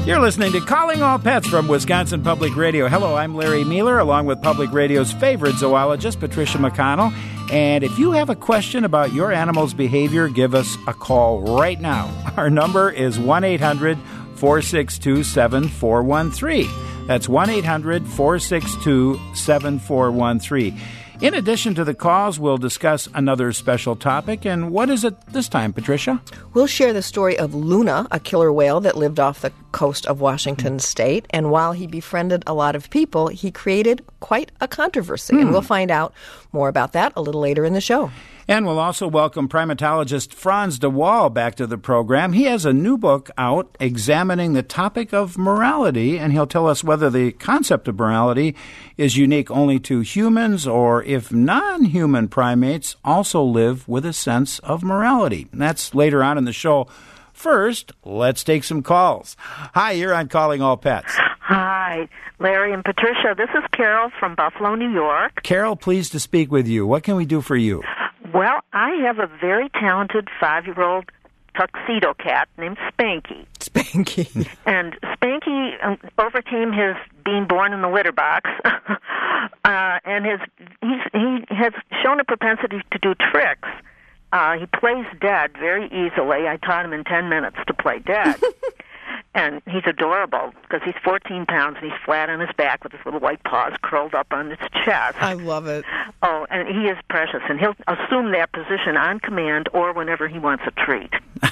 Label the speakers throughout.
Speaker 1: You're listening to Calling All Pets from Wisconsin Public Radio. Hello, I'm Larry Mueller, along with Public Radio's favorite zoologist, Patricia McConnell. And if you have a question about your animal's behavior, give us a call right now. Our number is 1-800-462-7413. That's 1-800-462-7413. In addition to the calls, we'll discuss another special topic. And what is it this time, Patricia?
Speaker 2: We'll share the story of Luna, a killer whale that lived off the coast of Washington State. And while he befriended a lot of people, he created quite a controversy. And we'll find out more about that a little later in the show.
Speaker 1: And we'll also welcome primatologist Frans de Waal back to the program. He has a new book out examining the topic of morality, and he'll tell us whether the concept of morality is unique only to humans or if non-human primates also live with a sense of morality. And that's later on in the show. First, let's take some calls. Hi, you're on Calling All Pets.
Speaker 3: Hi, Larry and Patricia. This is Carol from Buffalo, New York.
Speaker 1: Carol, pleased to speak with you. What can we do for you?
Speaker 3: Well, I have a very talented 5-year-old tuxedo cat named Spanky.
Speaker 2: Spanky.
Speaker 3: And Spanky overcame his being born in the litter box, and he has shown a propensity to do tricks. He plays dead very easily. I taught him in 10 minutes to play dead. And he's adorable because he's 14 pounds and he's flat on his back with his little white paws curled up on his chest.
Speaker 2: I love it.
Speaker 3: Oh, and he is precious. And he'll assume that position on command or whenever he wants a treat.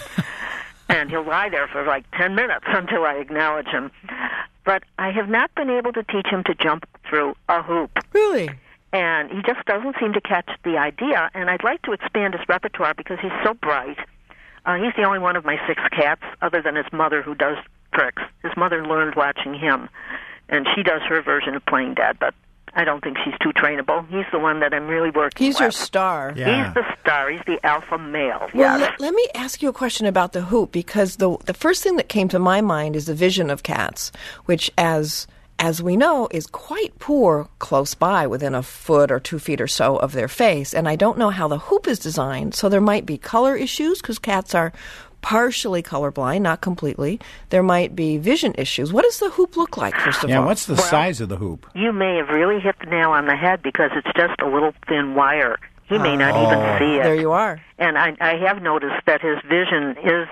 Speaker 3: And he'll lie there for like 10 minutes until I acknowledge him. But I have not been able to teach him to jump through a hoop.
Speaker 2: Really?
Speaker 3: And he just doesn't seem to catch the idea. And I'd like to expand his repertoire because he's so bright. He's the only one of my 6 cats, other than his mother, who does tricks. His mother learned watching him, and she does her version of playing dead, but I don't think she's too trainable. He's the one that I'm really working with.
Speaker 2: He's your star.
Speaker 1: Yeah.
Speaker 3: He's the star. He's the alpha male.
Speaker 2: Well,
Speaker 3: yes.
Speaker 2: let me ask you a question about the hoop, because the first thing that came to my mind is the vision of cats, which, as we know, is quite poor close by, within a foot or 2 feet or so of their face. And I don't know how the hoop is designed, so there might be color issues, because cats are partially colorblind, not completely. There might be vision issues. What does the hoop look like, first of all?
Speaker 1: Yeah, what's the size of the hoop?
Speaker 3: You may have really hit the nail on the head because it's just a little thin wire. He may not even see it.
Speaker 2: There you are.
Speaker 3: And I have noticed that his vision is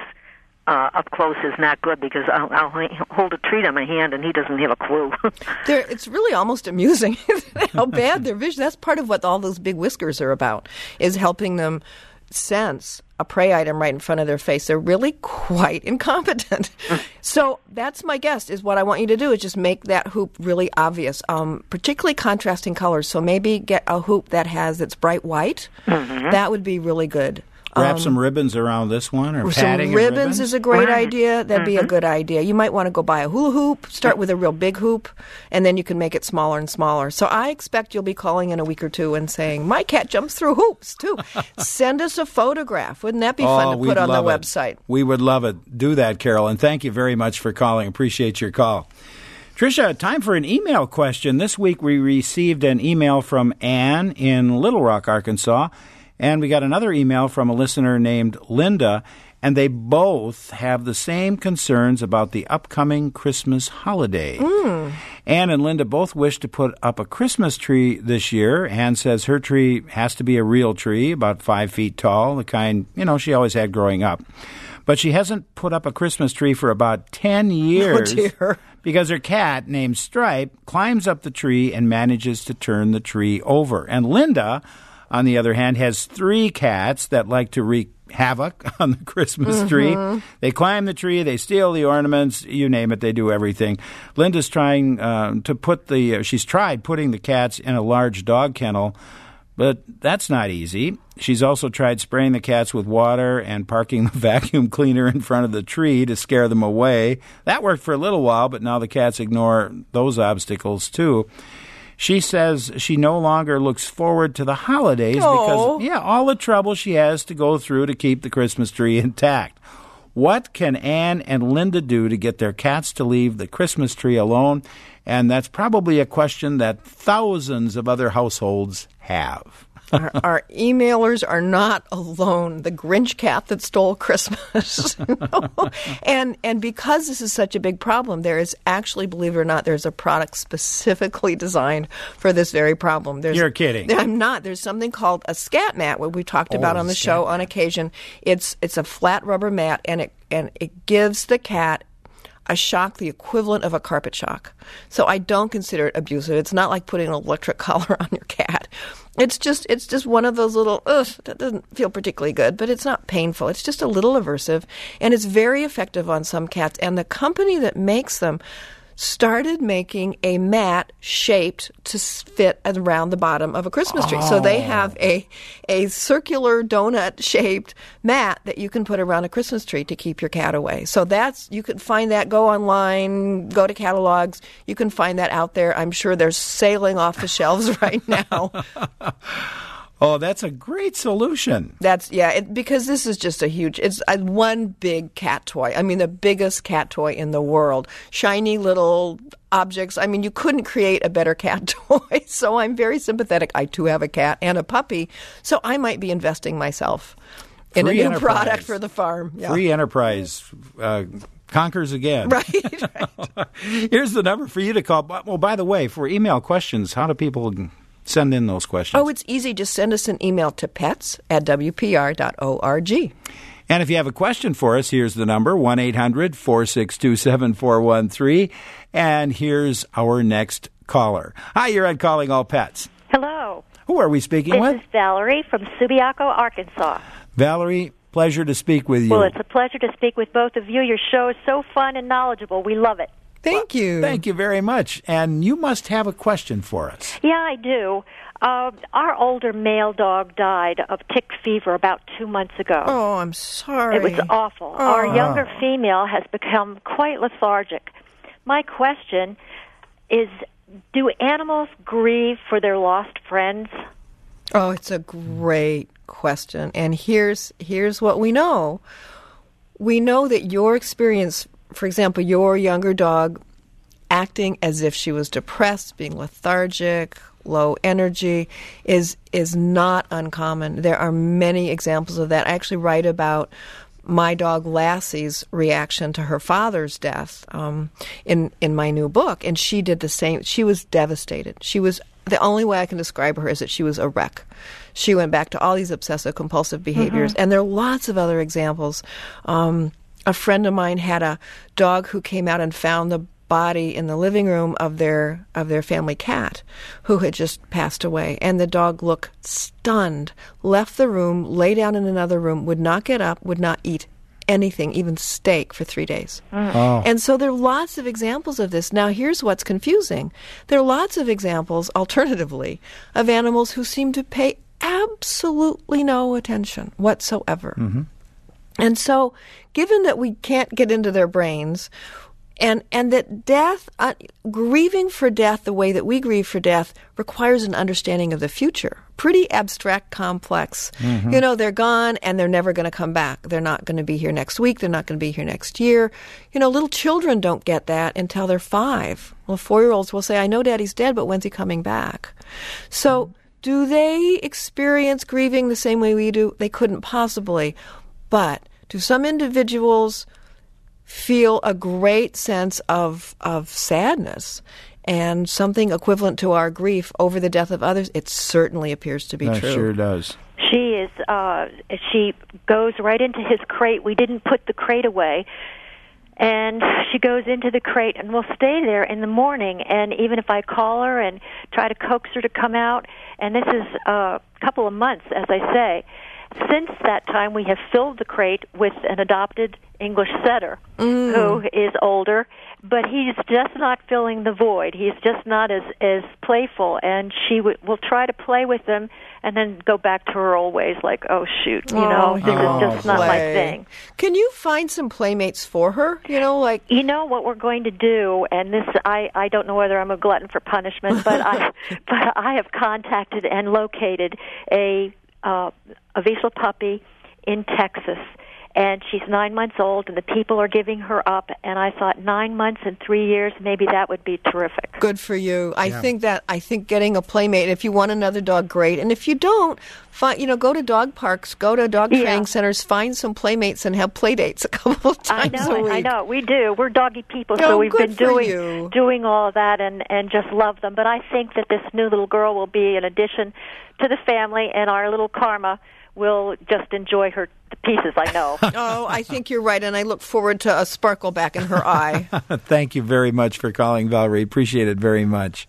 Speaker 3: up close is not good because I'll hold a treat in my hand and he doesn't have a clue.
Speaker 2: It's really almost amusing how bad their vision. That's part of what all those big whiskers are about, is helping them sense a prey item right in front of their face. They're really quite incompetent. So that's my guess, is what I want you to do is just make that hoop really obvious, particularly contrasting colors. So maybe get a hoop that has its bright white. Mm-hmm. That would be really good.
Speaker 1: Wrap some ribbons around this one, or padding.
Speaker 2: Some ribbons is a great idea. That'd be a good idea. You might want to go buy a hula hoop, start with a real big hoop, and then you can make it smaller and smaller. So I expect you'll be calling in a week or two and saying, my cat jumps through hoops, too. Send us a photograph. Wouldn't that be fun to put on the website?
Speaker 1: We would love it. Do that, Carol, and thank you very much for calling. Appreciate your call. Tricia, time for an email question. This week we received an email from Ann in Little Rock, Arkansas. And we got another email from a listener named Linda, and they both have the same concerns about the upcoming Christmas holiday. Ann and Linda both wish to put up a Christmas tree this year. Ann says her tree has to be a real tree, about 5 feet tall, the kind, she always had growing up. But she hasn't put up a Christmas tree for about 10 years.
Speaker 2: Oh, dear.
Speaker 1: Because her cat, named Stripe, climbs up the tree and manages to turn the tree over. And Linda, on the other hand, has 3 cats that like to wreak havoc on the Christmas tree. They climb the tree, they steal the ornaments, you name it, they do everything. Linda's trying she's tried putting the cats in a large dog kennel, but that's not easy. She's also tried spraying the cats with water and parking the vacuum cleaner in front of the tree to scare them away. That worked for a little while, but now the cats ignore those obstacles too. She says she no longer looks forward to the holidays because, all the trouble she has to go through to keep the Christmas tree intact. What can Ann and Linda do to get their cats to leave the Christmas tree alone? And that's probably a question that thousands of other households have.
Speaker 2: Our emailers are not alone. The Grinch cat that stole Christmas. And because this is such a big problem, there is actually, believe it or not, there's a product specifically designed for this very problem.
Speaker 1: You're kidding.
Speaker 2: I'm not. There's something called a scat mat, what we talked about on the show on occasion. It's a flat rubber mat, and it gives the cat a shock the equivalent of a carpet shock. So I don't consider it abusive. It's not like putting an electric collar on your cat. It's just one of those little, that doesn't feel particularly good, but it's not painful. It's just a little aversive, and it's very effective on some cats. And the company that makes them started making a mat shaped to fit around the bottom of a Christmas tree. So they have a circular donut-shaped mat that you can put around a Christmas tree to keep your cat away. So you can find that. Go online, go to catalogs. You can find that out there. I'm sure they're sailing off the shelves right now.
Speaker 1: Oh, that's a great solution.
Speaker 2: Because this is just it's one big cat toy. I mean, the biggest cat toy in the world. Shiny little objects. I mean, you couldn't create a better cat toy. So I'm very sympathetic. I, too, have a cat and a puppy. So I might be investing myself in a new product for the farm. Yeah.
Speaker 1: Free enterprise conquers again.
Speaker 2: Right.
Speaker 1: Here's the number for you to call. Well, by the way, for email questions, how do people send in those questions?
Speaker 2: Oh, it's easy. Just send us an email to pets@wpr.org.
Speaker 1: And if you have a question for us, here's the number, 1-800-462-7413. And here's our next caller. Hi, you're on Calling All Pets.
Speaker 4: Hello.
Speaker 1: Who are we speaking with?
Speaker 4: This is Valerie from Subiaco, Arkansas.
Speaker 1: Valerie, pleasure to speak with you.
Speaker 4: Well, it's a pleasure to speak with both of you. Your show is so fun and knowledgeable. We love it.
Speaker 2: Thank you.
Speaker 1: Thank you very much. And you must have a question for us.
Speaker 4: Yeah, I do. Our older male dog died of tick fever about 2 months ago.
Speaker 2: Oh, I'm sorry.
Speaker 4: It was awful.
Speaker 2: Oh.
Speaker 4: Our younger female has become quite lethargic. My question is, do animals grieve for their lost friends?
Speaker 2: Oh, it's a great question. And here's what we know. We know that your experience, for example, your younger dog acting as if she was depressed, being lethargic, low energy, is not uncommon. There are many examples of that. I actually write about my dog Lassie's reaction to her father's death in my new book, and she did the same. She was devastated. The only way I can describe her is that she was a wreck. She went back to all these obsessive-compulsive behaviors, and there are lots of other examples. A friend of mine had a dog who came out and found the body in the living room of their family cat who had just passed away. And the dog looked stunned, left the room, lay down in another room, would not get up, would not eat anything, even steak, for 3 days. Oh. And so there are lots of examples of this. Now, here's what's confusing. There are lots of examples, alternatively, of animals who seem to pay absolutely no attention whatsoever. Mm-hmm. And so, given that we can't get into their brains, and that death, grieving for death the way that we grieve for death, requires an understanding of the future. Pretty abstract, complex. Mm-hmm. You know, they're gone and they're never going to come back. They're not going to be here next week. They're not going to be here next year. You know, little children don't get that until they're 5. Well, 4-year-olds will say, I know Daddy's dead, but when's he coming back? So, do they experience grieving the same way we do? They couldn't possibly. But do some individuals feel a great sense of sadness and something equivalent to our grief over the death of others? It certainly appears to be true.
Speaker 1: It sure does.
Speaker 4: She goes right into his crate. We didn't put the crate away. And she goes into the crate and will stay there in the morning. And even if I call her and try to coax her to come out, and this is a couple of months, as I say, since that time we have filled the crate with an adopted English setter who is older, but he's just not filling the void. He's just not as playful, and she will try to play with him and then go back to her old ways like, oh, shoot, this is just not my thing.
Speaker 2: Can you find some playmates for her? You know what
Speaker 4: we're going to do, and this, I don't know whether I'm a glutton for punishment, but I have contacted and located a Vizsla puppy in Texas, and she's 9 months old, and the people are giving her up. And I thought 9 months and 3 years, maybe that would be terrific.
Speaker 2: Good for you. I think getting a playmate, if you want another dog, great. And if you don't, go to dog parks, go to dog training centers, find some playmates and have play dates a couple of times a week.
Speaker 4: I know. We do. We're doggy people, so we've been doing all of that and just love them. But I think that this new little girl will be an addition to the family, and our little Karma will just enjoy her to pieces, I know.
Speaker 2: Oh, I think you're right, and I look forward to a sparkle back in her eye.
Speaker 1: Thank you very much for calling, Valerie. Appreciate it very much.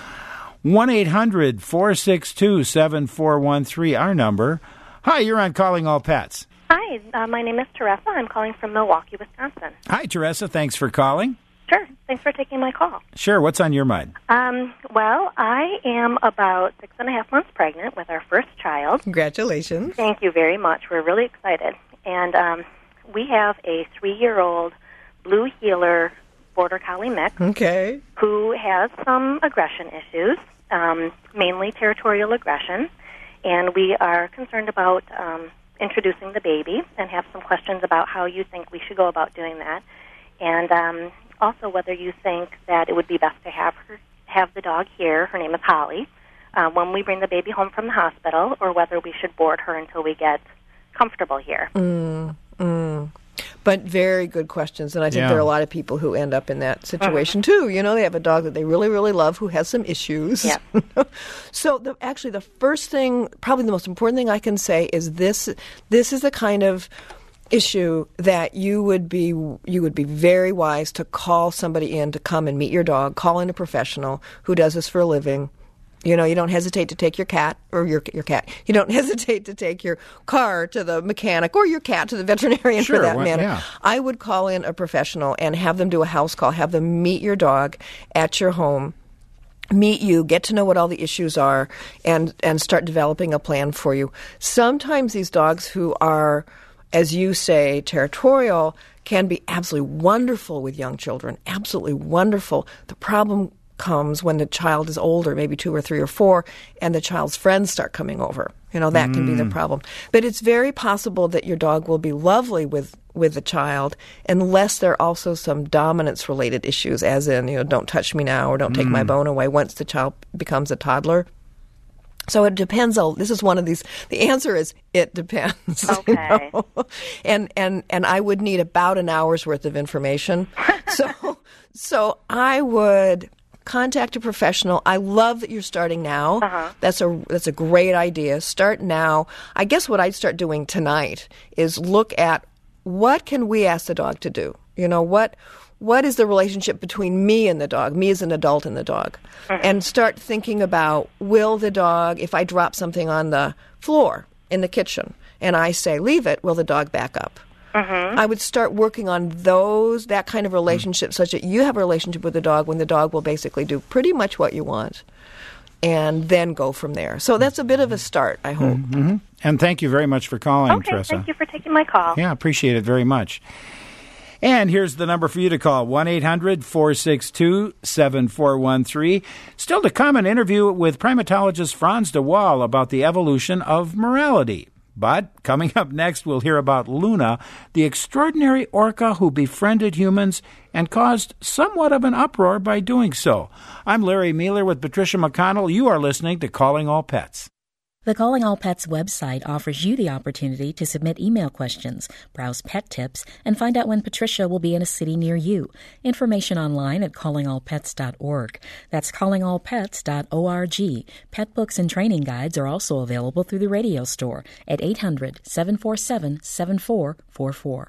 Speaker 1: 1-800-462-7413, our number. Hi, you're on Calling All Pets.
Speaker 5: Hi, my name is Teresa. I'm calling from Milwaukee, Wisconsin.
Speaker 1: Hi, Teresa. Thanks for calling.
Speaker 5: Sure. Thanks for taking my call.
Speaker 1: Sure. What's on your mind?
Speaker 5: Well, I am about 6.5 months pregnant with our first child.
Speaker 2: Congratulations.
Speaker 5: Thank you very much. We're really excited. And we have a 3-year-old blue heeler border collie mix.
Speaker 2: Okay.
Speaker 5: Who has some aggression issues, mainly territorial aggression. And we are concerned about introducing the baby and have some questions about how you think we should go about doing that. And also whether you think that it would be best to have the dog here, her name is Holly, when we bring the baby home from the hospital, or whether we should board her until we get comfortable here.
Speaker 2: But very good questions, and I think there are a lot of people who end up in that situation too. They have a dog that they really, really love who has some issues.
Speaker 5: Yeah.
Speaker 2: So the first thing, probably the most important thing I can say is this is the kind of issue that you would be very wise to call somebody in to come and meet your dog. Call in a professional who does this for a living. You don't hesitate to take your cat or your cat. You don't hesitate to take your car to the mechanic or your cat to the veterinarian for that matter. Yeah. I would call in a professional and have them do a house call, have them meet your dog at your home, meet you, get to know what all the issues are, and start developing a plan for you. Sometimes these dogs who are, as you say, territorial, can be absolutely wonderful with young children, absolutely wonderful. The problem comes when the child is older, maybe 2 or 3 or 4, and the child's friends start coming over. That can be the problem. But it's very possible that your dog will be lovely with the child unless there are also some dominance-related issues, as in, don't touch me now or don't take my bone away once the child becomes a toddler. So it depends. This is one of these. The answer is it depends.
Speaker 5: Okay.
Speaker 2: And I would need about an hour's worth of information. So I would contact a professional. I love that you're starting now. That's a great idea. Start now. I guess what I'd start doing tonight is look at what can we ask the dog to do. What is the relationship between me and the dog, me as an adult and the dog? And start thinking about, will the dog, if I drop something on the floor in the kitchen and I say, leave it, will the dog back up? I would start working on that kind of relationship such that you have a relationship with the dog when the dog will basically do pretty much what you want and then go from there. So that's a bit of a start, I hope.
Speaker 1: And thank you very much for calling, Teresa.
Speaker 5: Thank you for taking my call.
Speaker 1: Yeah, appreciate it very much. And here's the number for you to call, 1-800-462-7413. Still to come, an interview with primatologist Frans de Waal about the evolution of morality. But coming up next, we'll hear about Luna, the extraordinary orca who befriended humans and caused somewhat of an uproar by doing so. I'm Larry Mueller with Patricia McConnell. You are listening to Calling All Pets.
Speaker 6: The Calling All Pets website offers you the opportunity to submit email questions, browse pet tips, and find out when Patricia will be in a city near you. Information online at callingallpets.org. That's callingallpets.org. Pet books and training guides are also available through the radio store at 800-747-7444.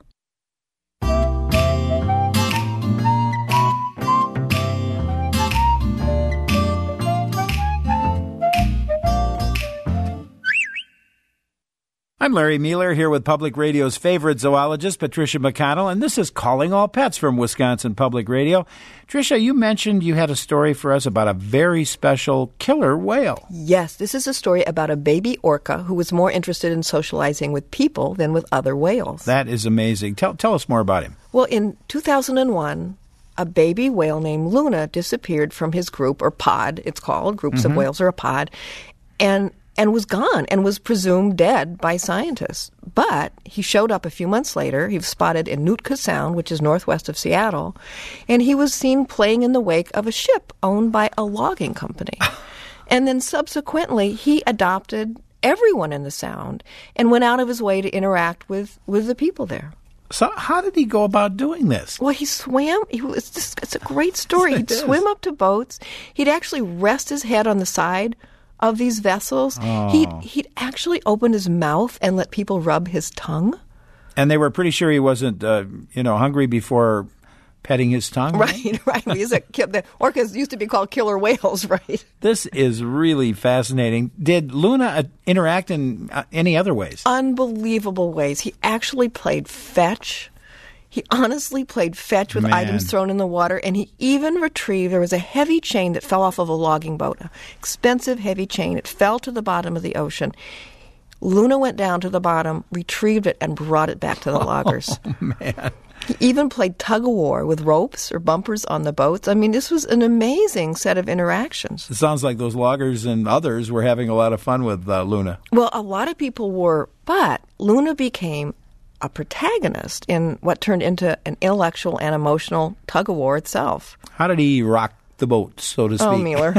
Speaker 1: I'm Larry Mueller here with Public Radio's favorite zoologist, Patricia McConnell, and this is Calling All Pets from Wisconsin Public Radio. Tricia, you mentioned you had a story for us about a very special killer whale.
Speaker 2: Yes, this is a story about a baby orca who was more interested in socializing with people than with other whales.
Speaker 1: That is amazing. Tell us more about him.
Speaker 2: Well, in 2001, a baby whale named Luna disappeared from his group, or pod, it's called. Groups of whales are a pod. And and was gone and was presumed dead by scientists. But he showed up a few months later. He was spotted in Nootka Sound, which is northwest of Seattle, and he was seen playing in the wake of a ship owned by a logging company. And then subsequently, he adopted everyone in the Sound and went out of his way to interact with the people there.
Speaker 1: So how did he go about doing this?
Speaker 2: Well, he swam. It's a great story. He'd swim up to boats. He'd actually rest his head on the side of these vessels.
Speaker 1: Oh.
Speaker 2: He'd actually open his mouth and let people rub his tongue.
Speaker 1: And they were pretty sure he wasn't, hungry before petting his tongue.
Speaker 2: Right. The orcas used to be called killer whales, right?
Speaker 1: This is really fascinating. Did Luna interact in any other ways?
Speaker 2: Unbelievable ways. He actually played fetch. He honestly played fetch with items thrown in the water, and he even retrieved, there was a heavy chain that fell off of a logging boat, an expensive heavy chain. It fell to the bottom of the ocean. Luna went down to the bottom, retrieved it, and brought it back to the loggers.
Speaker 1: Oh, man.
Speaker 2: He even played tug-of-war with ropes or bumpers on the boats. I mean, this was an amazing set of interactions.
Speaker 1: It sounds like those loggers and others were having a lot of fun with Luna.
Speaker 2: Well, a lot of people were, but Luna became a protagonist in what turned into an intellectual and emotional tug-of-war itself.
Speaker 1: How did he rock the boat, so to speak?
Speaker 2: Oh, Mueller.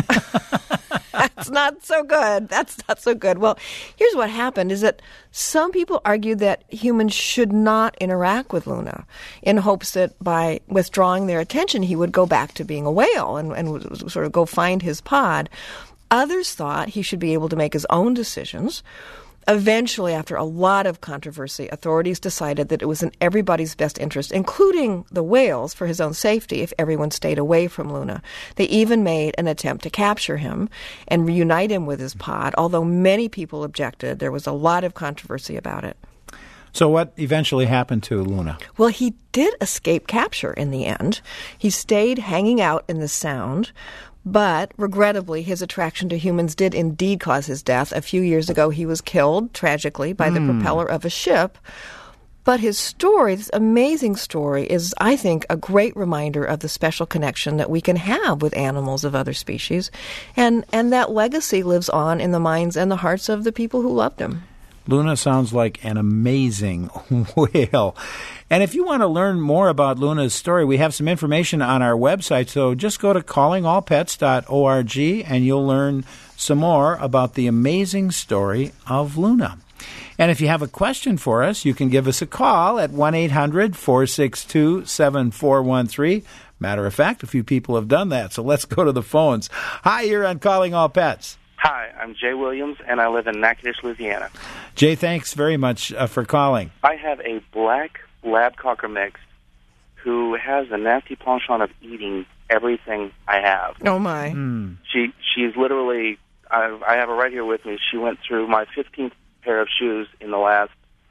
Speaker 2: That's not so good. That's not so good. Well, here's what happened is that some people argued that humans should not interact with Luna in hopes that by withdrawing their attention, he would go back to being a whale and would sort of go find his pod. Others thought he should be able to make his own decisions. Eventually, after a lot of controversy, authorities decided that it was in everybody's best interest, including the whales, for his own safety, if everyone stayed away from Luna. They even made an attempt to capture him and reunite him with his pod, although many people objected. There was a lot of controversy about it.
Speaker 1: So what eventually happened to Luna?
Speaker 2: Well, he did escape capture in the end. He stayed hanging out in the Sound, but regrettably, his attraction to humans did indeed cause his death. A few years ago, he was killed, tragically, by the propeller of a ship. But his story, this amazing story, is, I think, a great reminder of the special connection that we can have with animals of other species. And that legacy lives on in the minds and the hearts of the people who loved him.
Speaker 1: Luna sounds like an amazing whale. And if you want to learn more about Luna's story, we have some information on our website. So just go to callingallpets.org and you'll learn some more about the amazing story of Luna. And if you have a question for us, you can give us a call at 1-800-462-7413. Matter of fact, a few people have done that. So let's go to the phones. Hi, you're on Calling All Pets.
Speaker 7: Hi, I'm Jay Williams, and I live in Natchitoches, Louisiana.
Speaker 1: Jay, thanks very much for calling.
Speaker 7: I have a black lab cocker mix who has a nasty penchant of eating everything I have.
Speaker 2: Oh, my.
Speaker 7: She's literally, I have her right here with me. She went through my 15th pair of shoes in the last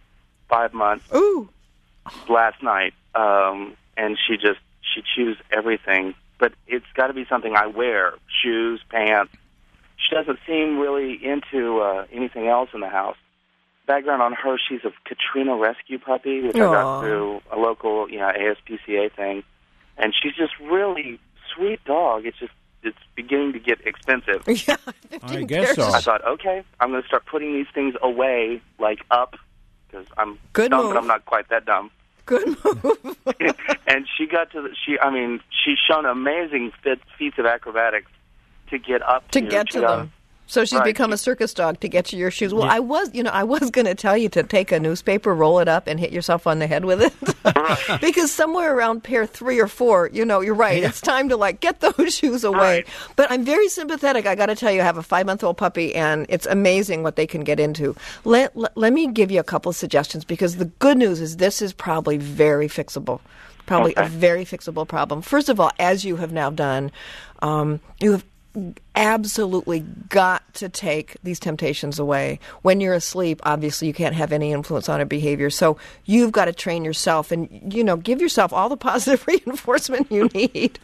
Speaker 7: 5 months.
Speaker 2: Ooh.
Speaker 7: Last night, and she chews everything. But it's got to be something I wear, shoes, pants. She doesn't seem really into anything else in the house. Background on her, she's a Katrina rescue puppy, which I got through a local ASPCA thing. And she's just really sweet dog. It's beginning to get expensive.
Speaker 2: Yeah,
Speaker 1: I guess so.
Speaker 7: I thought, okay, I'm going to start putting these things away, like up, because I'm
Speaker 2: Good
Speaker 7: dumb,
Speaker 2: move.
Speaker 7: but I'm not quite that dumb.
Speaker 2: Good move.
Speaker 7: And she got to she's shown amazing feats of acrobatics to get up
Speaker 2: to get to them. So she's become a circus dog to get to your shoes. Well, yeah. I was going to tell you to take a newspaper, roll it up, and hit yourself on the head with it.
Speaker 7: Right.
Speaker 2: Because somewhere around pair 3 or 4, you're right. Yeah. It's time to get those shoes away.
Speaker 7: Right.
Speaker 2: But I'm very sympathetic. I got to tell you, I have a 5-month-old puppy, and it's amazing what they can get into. Let me give you a couple of suggestions, because the good news is this is probably very fixable. Probably a very fixable problem. First of all, as you have now done, you have absolutely got to take these temptations away. When you're asleep, obviously you can't have any influence on her behavior. So you've got to train yourself and, give yourself all the positive reinforcement you need.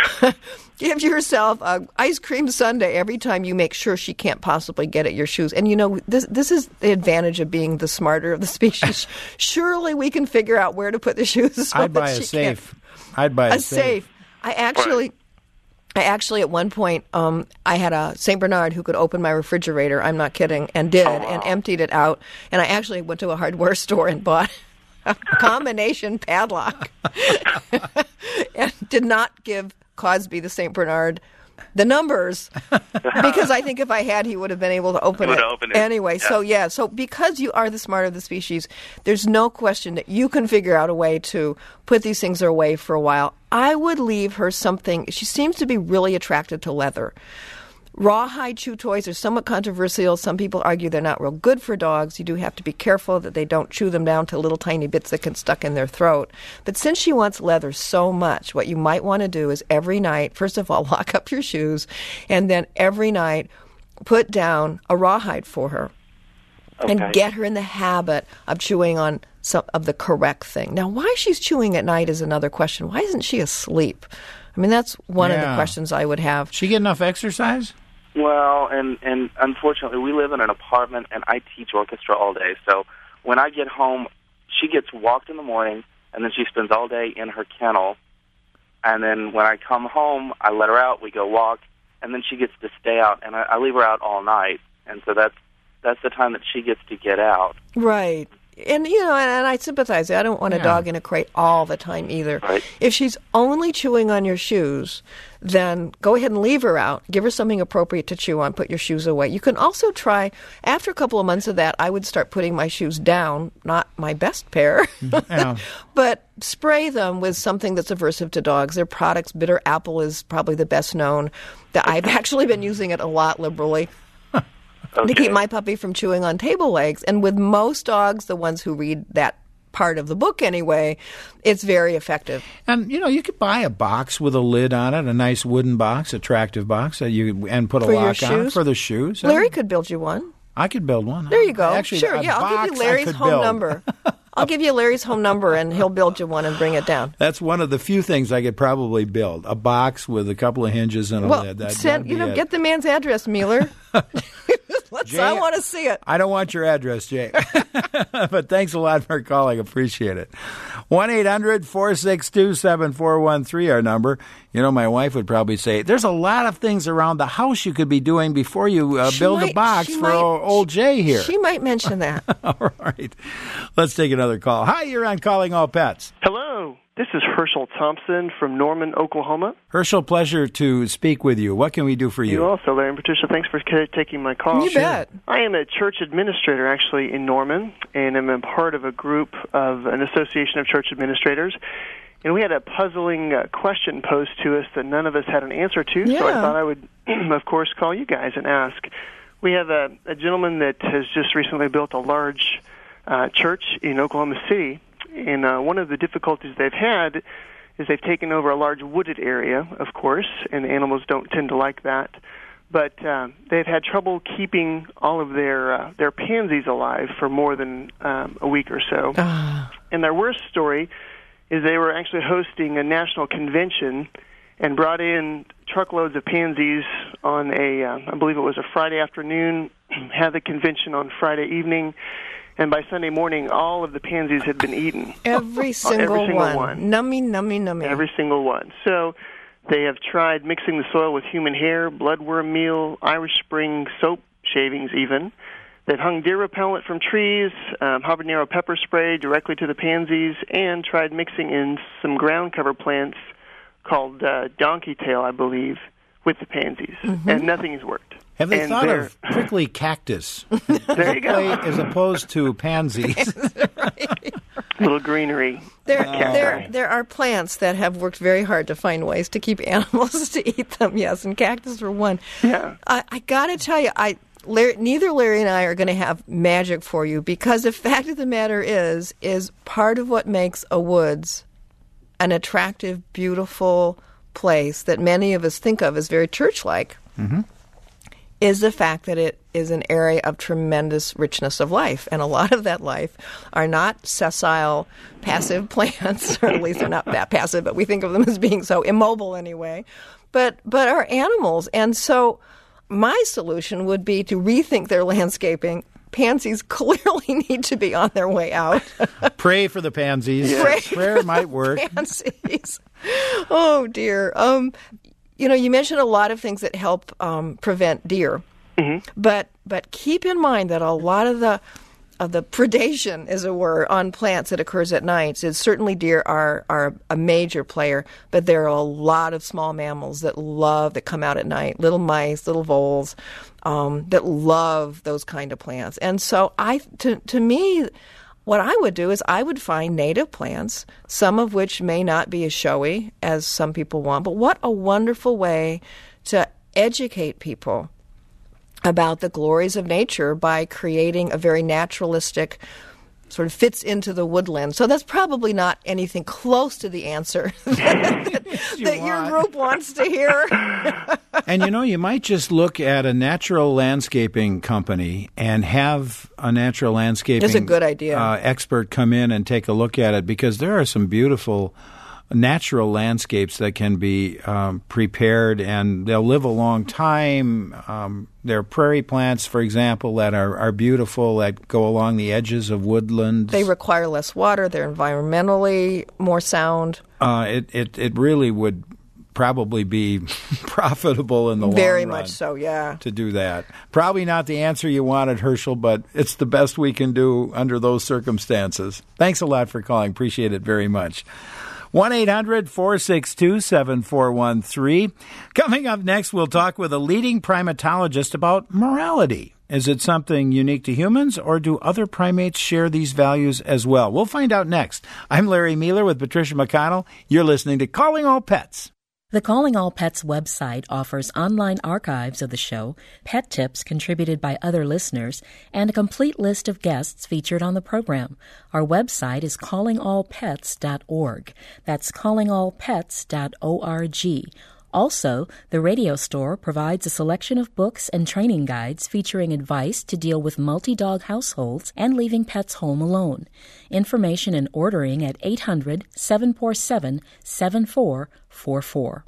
Speaker 2: Give yourself an ice cream sundae every time you make sure she can't possibly get at your shoes. And, this is the advantage of being the smarter of the species. Surely we can figure out where to put the shoes. So
Speaker 1: I'd buy a safe. I'd buy a safe.
Speaker 2: I actually... I actually, at one point, I had a St. Bernard who could open my refrigerator. I'm not kidding, and did, and emptied it out. And I actually went to a hardware store and bought a combination padlock and did not give Cosby, the St. Bernard, the numbers, because I think if I had, he would have been able to open it. Anyway,
Speaker 7: yeah.
Speaker 2: So because you are the smarter of the species, there's no question that you can figure out a way to put these things away for a while. I would leave her something. She seems to be really attracted to leather. Rawhide chew toys are somewhat controversial. Some people argue they're not real good for dogs. You do have to be careful that they don't chew them down to little tiny bits that can stuck in their throat. But since she wants leather so much, what you might want to do is every night, first of all, lock up your shoes, and then every night put down a rawhide for her.
Speaker 7: Okay.
Speaker 2: And get her in the habit of chewing on some of the correct thing. Now, why she's chewing at night is another question. Why isn't she asleep? I mean, that's one of the questions I would have.
Speaker 1: She get enough exercise?
Speaker 7: Well, and unfortunately, we live in an apartment, and I teach orchestra all day. So when I get home, she gets walked in the morning, and then she spends all day in her kennel. And then when I come home, I let her out, we go walk, and then she gets to stay out, and I leave her out all night. And so that's the time that she gets to get out.
Speaker 2: Right. And, you know, and I sympathize. I don't want a dog in a crate all the time either.
Speaker 7: Right.
Speaker 2: If she's only chewing on your shoes, then go ahead and leave her out. Give her something appropriate to chew on. Put your shoes away. You can also try, after a couple of months of that, I would start putting my shoes down, not my best pair, but spray them with something that's aversive to dogs. Their products, Bitter Apple is probably the best known. I've actually been using it a lot liberally.
Speaker 7: Okay.
Speaker 2: To keep my puppy from chewing on table legs. And with most dogs, the ones who read that part of the book anyway, it's very effective.
Speaker 1: And, you know, you could buy a box with a lid on it, a nice wooden box, attractive box, and put a lock on it for the shoes.
Speaker 2: Larry could build you one.
Speaker 1: I could build one.
Speaker 2: There you go.
Speaker 1: Actually,
Speaker 2: sure, yeah, I'll give you Larry's home number. I'll give you Larry's home number, and he'll build you one and bring it down.
Speaker 1: That's one of the few things I could probably build. A box with a couple of hinges and a lid.
Speaker 2: Get the man's address, Mueller.
Speaker 1: Jay,
Speaker 2: I want to see it.
Speaker 1: I don't want your address, Jay. But thanks a lot for calling. Appreciate it. 1-800-462-7413, our number. You know, my wife would probably say, there's a lot of things around the house you could be doing before you build a box for old Jay here.
Speaker 2: She might mention that.
Speaker 1: All right. Let's take another call. Hi, you're on Calling All Pets.
Speaker 8: Hello. This is Herschel Thompson from Norman, Oklahoma.
Speaker 1: Herschel, pleasure to speak with you. What can we do for you?
Speaker 8: You also, Larry and Patricia. Thanks for taking my call.
Speaker 2: You bet.
Speaker 8: I am a church administrator, actually, in Norman, and I'm a part of a group of an association of church administrators. And we had a puzzling question posed to us that none of us had an answer to, so I thought I would, of course, call you guys and ask. We have a gentleman that has just recently built a large church in Oklahoma City. And one of the difficulties they've had is they've taken over a large wooded area, of course, and the animals don't tend to like that. But they've had trouble keeping all of their pansies alive for more than a week or so. And their worst story is they were actually hosting a national convention and brought in truckloads of pansies on I believe it was a Friday afternoon, had the convention on Friday evening. And by Sunday morning, all of the pansies had been eaten.
Speaker 2: Every single one. Nummy, nummy, nummy.
Speaker 8: Every single one. So they have tried mixing the soil with human hair, bloodworm meal, Irish Spring soap shavings even. They've hung deer repellent from trees, habanero pepper spray directly to the pansies, and tried mixing in some ground cover plants called donkey tail, I believe, with the pansies. Mm-hmm. And nothing has worked.
Speaker 1: Have they thought of prickly cactus?
Speaker 8: There you go.
Speaker 1: As opposed to pansies.
Speaker 2: Right.
Speaker 8: Little greenery.
Speaker 2: There are plants that have worked very hard to find ways to keep animals to eat them, yes, and cactus are one.
Speaker 8: Yeah.
Speaker 2: I got to tell you, neither Larry and I are going to have magic for you, because the fact of the matter is part of what makes a woods an attractive, beautiful place that many of us think of as very church-like. Mm-hmm. Is the fact that it is an area of tremendous richness of life. And a lot of that life are not sessile, passive plants, or at least they're not that passive, but we think of them as being so immobile anyway, but are animals. And so my solution would be to rethink their landscaping. Pansies clearly need to be on their way out.
Speaker 1: Pray for the pansies. Prayer might work.
Speaker 2: Pansies. Oh, dear. You mentioned a lot of things that help prevent deer, but keep in mind that a lot of the predation, as it were, on plants that occurs at night is certainly deer are a major player, but there are a lot of small mammals that come out at night, little mice, little voles, that love those kind of plants. And so to me, what I would do is I would find native plants, some of which may not be as showy as some people want, but what a wonderful way to educate people about the glories of nature by creating a very naturalistic, sort of fits into the woodland. So that's probably not anything close to the answer that your group wants to hear.
Speaker 1: And you might just look at a natural landscaping company and have a natural landscaping
Speaker 2: That's a good idea.
Speaker 1: Expert come in and take a look at it, because there are some beautiful natural landscapes that can be prepared, and they'll live a long time. There are prairie plants, for example, that are beautiful, that go along the edges of woodlands.
Speaker 2: They require less water. They're environmentally more sound.
Speaker 1: It really would probably be profitable in the long run.
Speaker 2: Very much so, yeah.
Speaker 1: To do that. Probably not the answer you wanted, Herschel, but it's the best we can do under those circumstances. Thanks a lot for calling. Appreciate it very much. 1-800-462-7413. Coming up next, we'll talk with a leading primatologist about morality. Is it something unique to humans, or do other primates share these values as well? We'll find out next. I'm Larry Mueller with Patricia McConnell. You're listening to Calling All Pets.
Speaker 6: The Calling All Pets website offers online archives of the show, pet tips contributed by other listeners, and a complete list of guests featured on the program. Our website is callingallpets.org. That's callingallpets.org. Also, the radio store provides a selection of books and training guides featuring advice to deal with multi-dog households and leaving pets home alone. Information and ordering at 800-747-7444.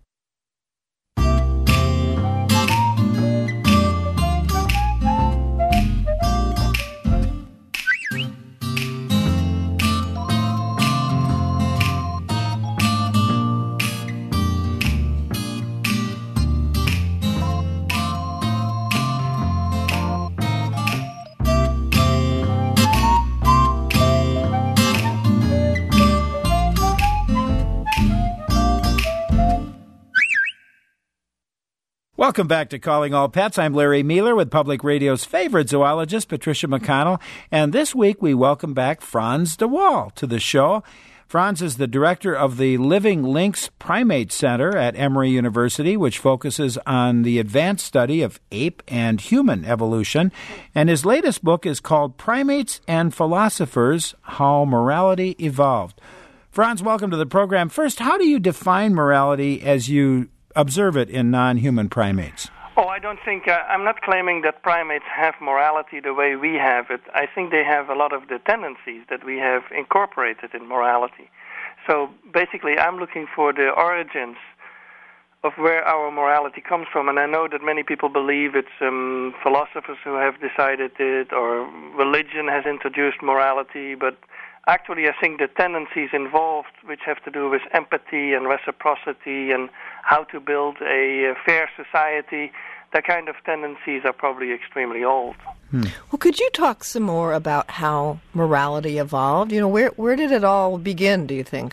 Speaker 1: Welcome back to Calling All Pets. I'm Larry Mueller with Public Radio's favorite zoologist, Patricia McConnell. And this week we welcome back Frans de Waal to the show. Frans is the director of the Living Lynx Primate Center at Emory University, which focuses on the advanced study of ape and human evolution. And his latest book is called Primates and Philosophers, How Morality Evolved. Frans, welcome to the program. First, how do you define morality as you observe it in non-human primates?
Speaker 9: I don't think, I'm not claiming that primates have morality the way we have it. I think they have a lot of the tendencies that we have incorporated in morality. So basically, I'm looking for the origins of where our morality comes from. And I know that many people believe it's philosophers who have decided it, or religion has introduced morality, but actually, I think the tendencies involved, which have to do with empathy and reciprocity and how to build a fair society, that kind of tendencies are probably extremely old.
Speaker 2: Well, could you talk some more about how morality evolved? Where did it all begin, do you think?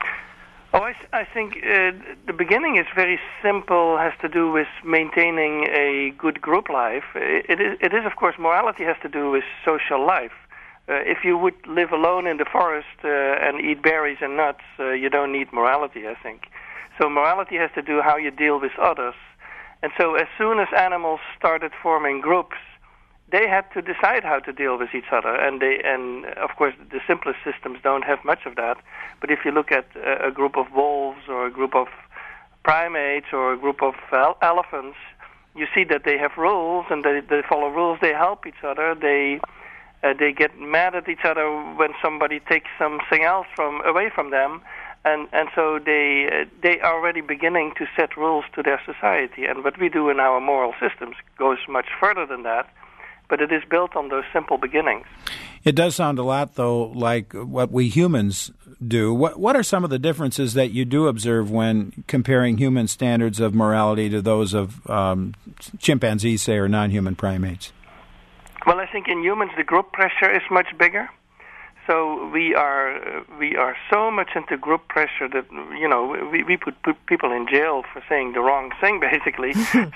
Speaker 9: I think the beginning is very simple, has to do with maintaining a good group life. It is, of course, morality has to do with social life. If you would live alone in the forest and eat berries and nuts, you don't need morality, I think. So morality has to do how you deal with others. And so as soon as animals started forming groups, they had to decide how to deal with each other. And of course, the simplest systems don't have much of that. But if you look at a group of wolves or a group of primates or a group of elephants, you see that they have rules, and they follow rules. They help each other. They get mad at each other when somebody takes something else away from them, and so they are already beginning to set rules to their society. And what we do in our moral systems goes much further than that. but it is built on those simple beginnings.
Speaker 1: It does sound a lot, though, like what we humans do. What are some of the differences that you do observe when comparing human standards of morality to those of chimpanzees, say, or non-human primates?
Speaker 9: Well, I think in humans the group pressure is much bigger. So we are so much into group pressure that we put people in jail for saying the wrong thing, basically.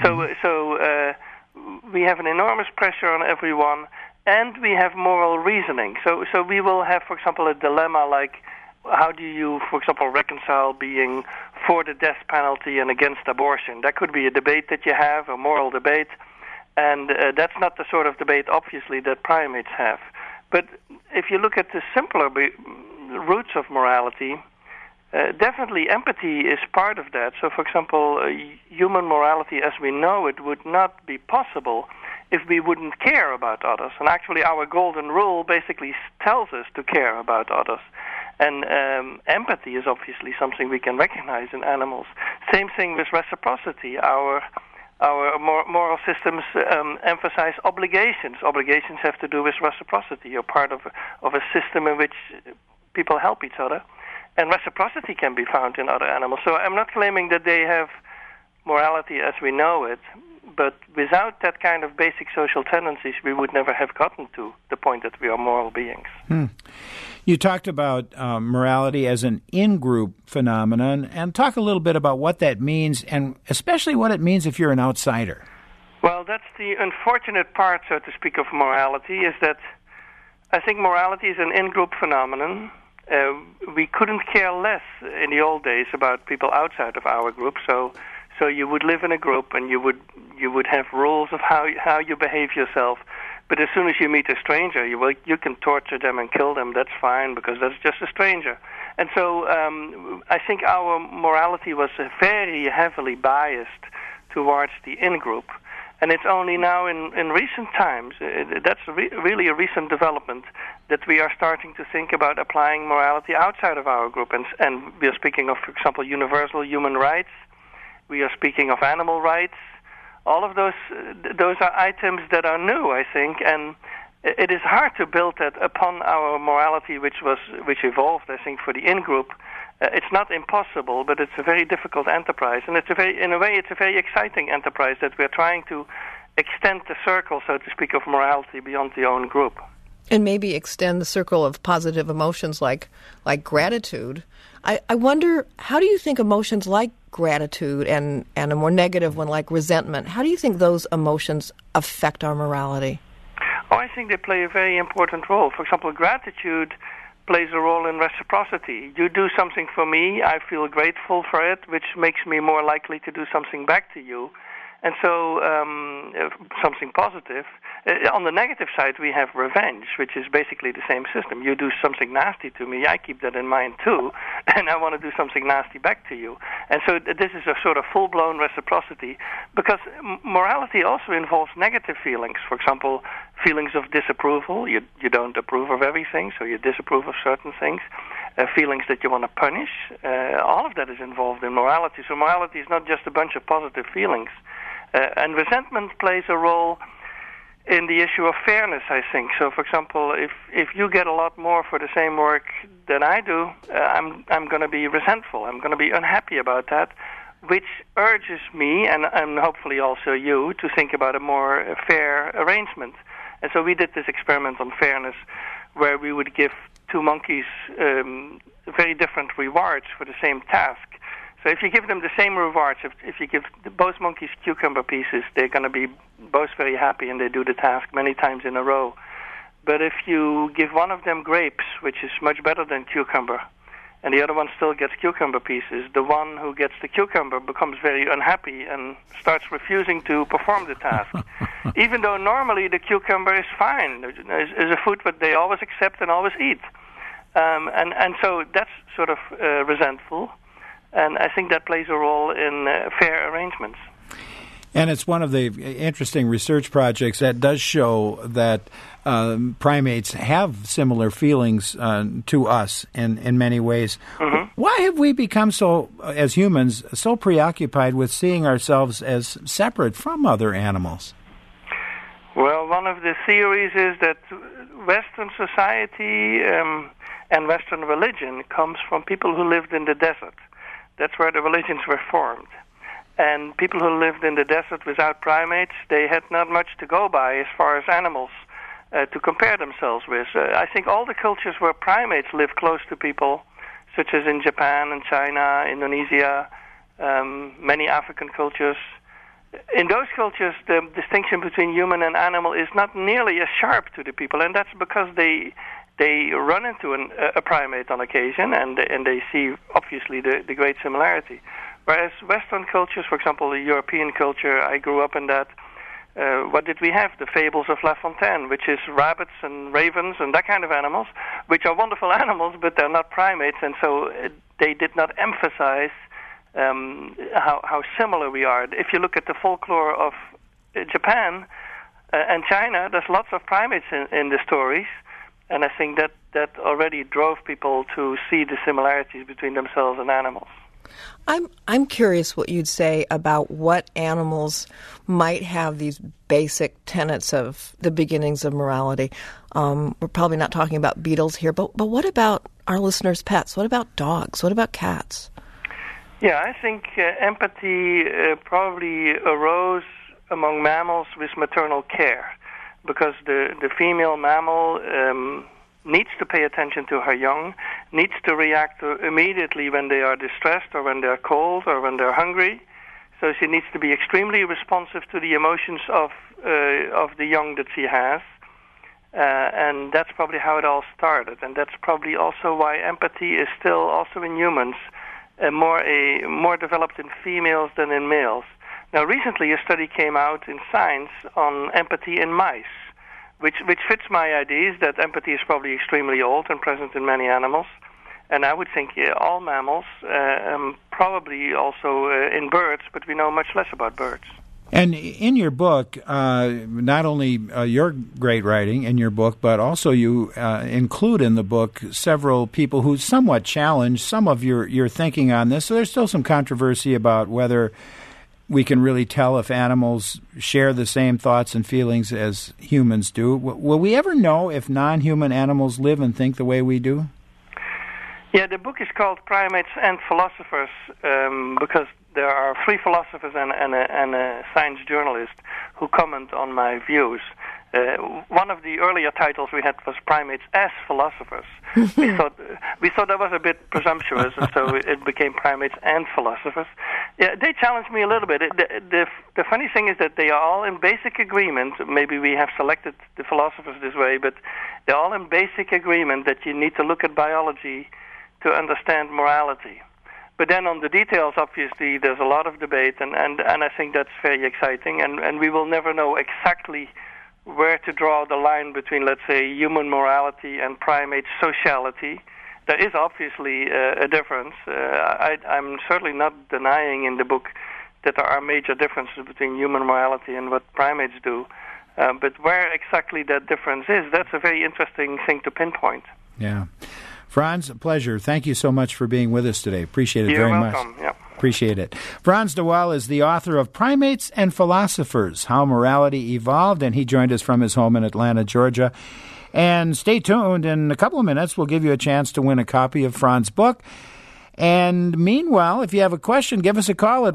Speaker 9: So we have an enormous pressure on everyone. And we have moral reasoning. So we will have, for example, a dilemma like, how do you, for example, reconcile being for the death penalty and against abortion? That could be a debate that you have, a moral debate. And that's not the sort of debate, obviously, that primates have. But if you look at the simpler roots of morality, definitely empathy is part of that. So, for example, human morality as we know it would not be possible if we wouldn't care about others. And actually our golden rule basically tells us to care about others. And empathy is obviously something we can recognize in animals. Same thing with reciprocity. Our moral systems emphasize obligations. Obligations have to do with reciprocity. You're part of a system in which people help each other. And reciprocity can be found in other animals. So I'm not claiming that they have morality as we know it, but without that kind of basic social tendencies, we would never have gotten to the point that we are moral beings.
Speaker 1: You talked about morality as an in-group phenomenon, and talk a little bit about what that means, and especially what it means if you're an outsider.
Speaker 9: Well, that's the unfortunate part, so to speak, of morality, is that I think morality is an in-group phenomenon. We couldn't care less in the old days about people outside of our group, so you would live in a group and you would have rules of how you behave yourself. But as soon as you meet a stranger, you can torture them and kill them. That's fine because that's just a stranger. And so I think our morality was very heavily biased towards the in-group. And it's only now in recent times, that's really a recent development, that we are starting to think about applying morality outside of our group. And we are speaking of, for example, universal human rights. We are speaking of animal rights. All of those are items that are new, I think, and it is hard to build that upon our morality, which evolved, I think, for the in-group. It's not impossible, but it's a very difficult enterprise, and in a way, it's a very exciting enterprise that we're trying to extend the circle, so to speak, of morality beyond the own group.
Speaker 2: And maybe extend the circle of positive emotions like gratitude. I wonder, how do you think emotions like gratitude and a more negative one like resentment, how do you think those emotions affect our morality?
Speaker 9: Oh, I think they play a very important role. For example, gratitude plays a role in reciprocity. You do something for me, I feel grateful for it, which makes me more likely to do something back to you. And so something positive. On the negative side, we have revenge, which is basically the same system. You do something nasty to me, I keep that in mind too, and I want to do something nasty back to you. And so this is a sort of full-blown reciprocity, because morality also involves negative feelings. For example, feelings of disapproval. You don't approve of everything, so you disapprove of certain things. Feelings that you want to punish. All of that is involved in morality. So morality is not just a bunch of positive feelings. And resentment plays a role in the issue of fairness, I think. So, for example, if you get a lot more for the same work than I do, I'm going to be resentful. I'm going to be unhappy about that, which urges me, and hopefully also you, to think about a more fair arrangement. And so we did this experiment on fairness where we would give two monkeys very different rewards for the same task. So if you give them the same rewards, if you give both monkeys cucumber pieces, they're going to be both very happy and they do the task many times in a row. But if you give one of them grapes, which is much better than cucumber, and the other one still gets cucumber pieces, the one who gets the cucumber becomes very unhappy and starts refusing to perform the task. Even though normally the cucumber is fine, is a food that they always accept and always eat. And so that's sort of resentful. And I think that plays a role in fair arrangements.
Speaker 1: And it's one of the interesting research projects that does show that primates have similar feelings to us in many ways. Mm-hmm. Why have we become so, as humans, so preoccupied with seeing ourselves as separate from other animals?
Speaker 9: Well, one of the theories is that Western society and Western religion comes from people who lived in the desert. That's where the religions were formed. And people who lived in the desert without primates, they had not much to go by as far as animals to compare themselves with. I think all the cultures where primates live close to people, such as in Japan and China, Indonesia, many African cultures, in those cultures, the distinction between human and animal is not nearly as sharp to the people, and that's because they run into a primate on occasion, and they see, obviously, the great similarity. Whereas Western cultures, for example, the European culture, I grew up in that, what did we have? The fables of La Fontaine, which is rabbits and ravens and that kind of animals, which are wonderful animals, but they're not primates, and so they did not emphasize how similar we are. If you look at the folklore of Japan and China, there's lots of primates in the stories, and I think that already drove people to see the similarities between themselves and animals.
Speaker 2: I'm curious what you'd say about what animals might have these basic tenets of the beginnings of morality. We're probably not talking about beetles here, but what about our listeners' pets? What about dogs? What about cats?
Speaker 9: Yeah, I think empathy probably arose among mammals with maternal care, because the female mammal needs to pay attention to her young, needs to react immediately when they are distressed or when they're cold or when they're hungry. So she needs to be extremely responsive to the emotions of the young that she has. And that's probably how it all started. And that's probably also why empathy is still also in humans more developed in females than in males. Now, recently a study came out in Science on empathy in mice, which fits my ideas that empathy is probably extremely old and present in many animals. And I would think all mammals, probably also in birds, but we know much less about birds.
Speaker 1: And in your book, not only your great writing in your book, but also you include in the book several people who somewhat challenge some of your thinking on this. So there's still some controversy about whether we can really tell if animals share the same thoughts and feelings as humans do. Will we ever know if non-human animals live and think the way we do?
Speaker 9: Yeah, the book is called Primates and Philosophers because there are 3 philosophers and a science journalist who comment on my views. One of the earlier titles we had was Primates as Philosophers. we thought that was a bit presumptuous, and so it became Primates and Philosophers. Yeah, they challenged me a little bit. The funny thing is that they are all in basic agreement. Maybe we have selected the philosophers this way, but they're all in basic agreement that you need to look at biology to understand morality. But then on the details, obviously, there's a lot of debate, and I think that's very exciting, and we will never know exactly where to draw the line between, let's say, human morality and primate sociality. There is obviously a difference. I'm certainly not denying in the book that there are major differences between human morality and what primates do. But where exactly that difference is, that's a very interesting thing to pinpoint.
Speaker 1: Yeah. Frans, a pleasure. Thank you so much for being with us today. Appreciate it very much.
Speaker 9: You're welcome. Yep.
Speaker 1: Appreciate it. Frans de Waal is the author of Primates and Philosophers, How Morality Evolved, and he joined us from his home in Atlanta, Georgia. And stay tuned. In a couple of minutes, we'll give you a chance to win a copy of Frans' book. And meanwhile, if you have a question, give us a call at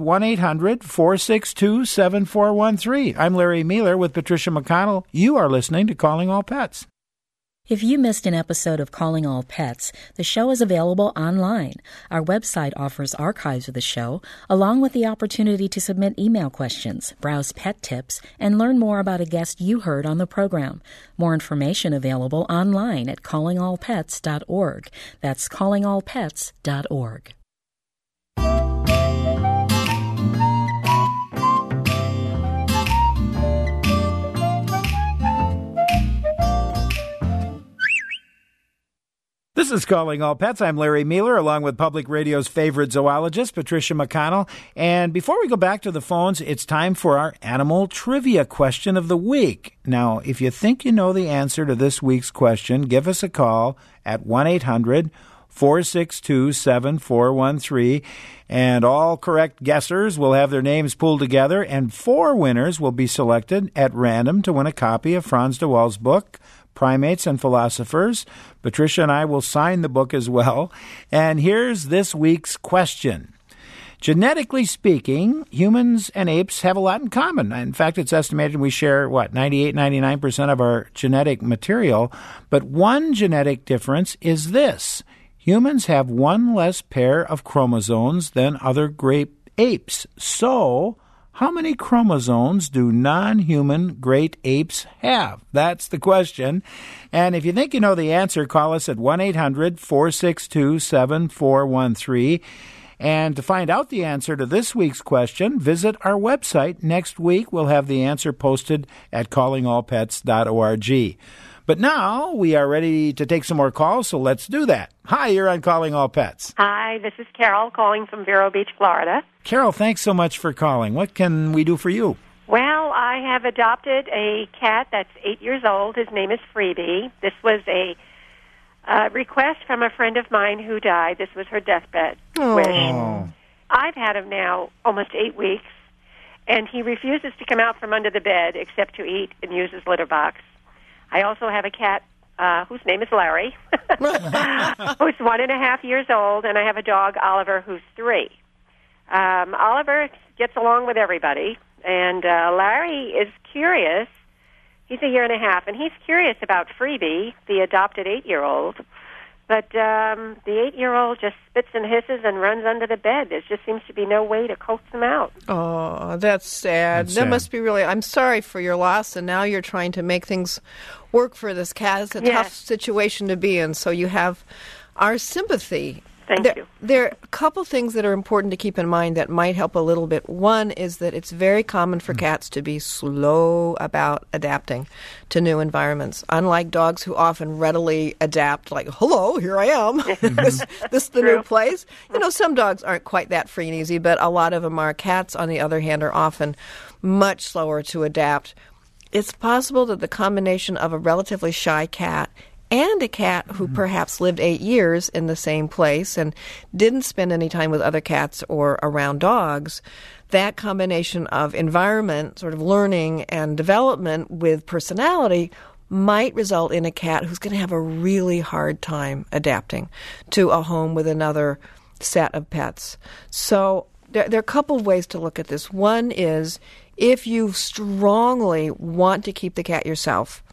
Speaker 1: 1-800-462-7413. I'm Larry Mueller with Patricia McConnell. You are listening to Calling All Pets.
Speaker 6: If you missed an episode of Calling All Pets, the show is available online. Our website offers archives of the show, along with the opportunity to submit email questions, browse pet tips, and learn more about a guest you heard on the program. More information available online at callingallpets.org. That's callingallpets.org.
Speaker 1: This is Calling All Pets. I'm Larry Mueller, along with Public Radio's favorite zoologist, Patricia McConnell. And before we go back to the phones, it's time for our animal trivia question of the week. Now, if you think you know the answer to this week's question, give us a call at 1-800 462-7413. And all correct guessers will have their names pulled together, and 4 winners will be selected at random to win a copy of Frans de Waal's book, Primates and Philosophers. Patricia and I will sign the book as well. And here's this week's question. Genetically speaking, humans and apes have a lot in common. In fact, it's estimated we share, 98-99% of our genetic material. But one genetic difference is this. Humans have one less pair of chromosomes than other great apes. So, how many chromosomes do non-human great apes have? That's the question. And if you think you know the answer, call us at 1-800-462-7413. And to find out the answer to this week's question, visit our website. Next week, we'll have the answer posted at callingallpets.org. But now we are ready to take some more calls, so let's do that. Hi, you're on Calling All Pets.
Speaker 10: Hi, this is Carol calling from Vero Beach, Florida.
Speaker 1: Carol, thanks so much for calling. What can we do for you?
Speaker 10: Well, I have adopted a cat that's 8 years old. His name is Freebie. This was a request from a friend of mine who died. This was her deathbed wish. I've had him now almost 8 weeks, and he refuses to come out from under the bed except to eat and use his litter box. I also have a cat whose name is Larry, who's 1.5 years old, and I have a dog, Oliver, who's 3. Oliver gets along with everybody, and Larry is curious. He's 1.5 years, and he's curious about Freebie, the adopted 8-year-old. But the 8-year-old just spits and hisses and runs under the bed. There just seems to be no way to coax him out.
Speaker 2: Oh, that's sad. That must be really... I'm sorry for your loss, and now you're trying to make things work for this cat. It's a tough situation to be in, so you have our sympathy.
Speaker 10: Thank you.
Speaker 2: There are a couple things that are important to keep in mind that might help a little bit. One is that it's very common for cats to be slow about adapting to new environments. Unlike dogs who often readily adapt, like, hello, here I am. This is the new place. You know, some dogs aren't quite that free and easy, but a lot of them are. Cats, on the other hand, are often much slower to adapt. It's possible that the combination of a relatively shy cat and a cat who perhaps lived 8 years in the same place and didn't spend any time with other cats or around dogs, that combination of environment, sort of learning and development with personality might result in a cat who's going to have a really hard time adapting to a home with another set of pets. So there are a couple of ways to look at this. One is if you strongly want to keep the cat yourself,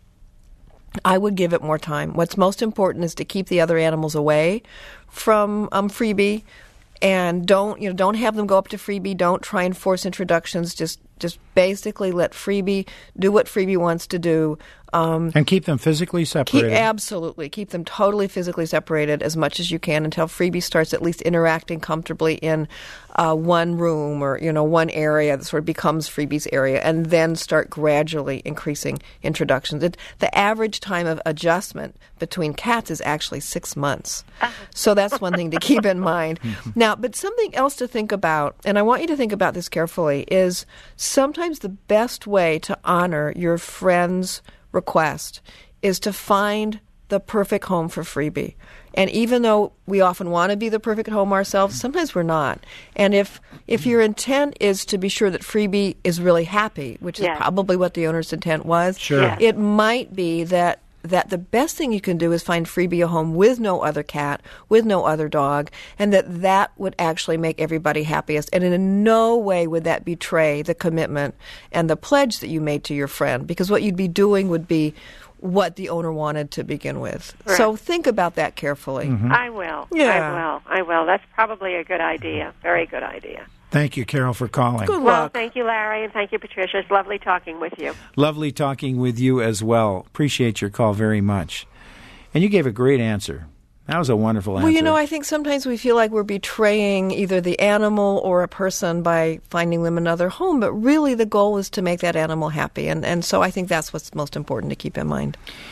Speaker 2: I would give it more time. What's most important is to keep the other animals away from Freebie, and don't have them go up to Freebie. Don't try and force introductions. Just basically let Freebie do what Freebie wants to do.
Speaker 1: And keep them physically separated.
Speaker 2: Absolutely. Keep them totally physically separated as much as you can until Freebie starts at least interacting comfortably in one room or, one area that sort of becomes Freebie's area, and then start gradually increasing introductions. The average time of adjustment between cats is actually 6 months. So that's one thing to keep in mind. Now, but something else to think about, and I want you to think about this carefully, is sometimes the best way to honor your friend's request is to find the perfect home for Freebie. And even though we often want to be the perfect home ourselves, sometimes we're not. And if your intent is to be sure that Freebie is really happy, which is probably what the owner's intent was, it might be that the best thing you can do is find Freebie a home with no other cat, with no other dog, and that would actually make everybody happiest. And in no way would that betray the commitment and the pledge that you made to your friend, because what you'd be doing would be what the owner wanted to begin with. Correct. So think about that carefully.
Speaker 10: I will.
Speaker 2: Yeah.
Speaker 10: I will. That's probably a good idea. Very good idea.
Speaker 1: Thank you, Carol, for calling.
Speaker 2: Good luck.
Speaker 10: Well, thank you, Larry, and thank you, Patricia. It's lovely talking with you.
Speaker 1: Lovely talking with you as well. Appreciate your call very much. And you gave a great answer. That was a wonderful answer.
Speaker 2: Well, I think sometimes we feel like we're betraying either the animal or a person by finding them another home, but really the goal is to make that animal happy. And so I think that's what's most important to keep in mind.